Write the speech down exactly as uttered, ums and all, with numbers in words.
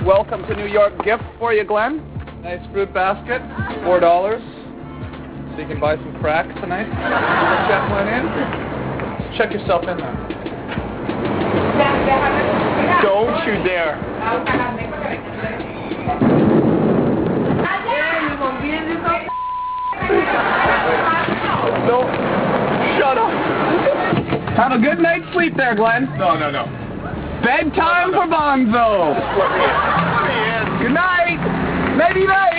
welcome to New York gift for you, Glenn. Nice fruit basket, four dollars. So you can buy some crack tonight. Check one in. Just check yourself in there. Don't you dare. No, shut up. Have a good night's sleep there, Glenn. No, no, no. Bedtime no, no, no. for Bonzo. Just let me in. Let me in. Good night. Nighty night.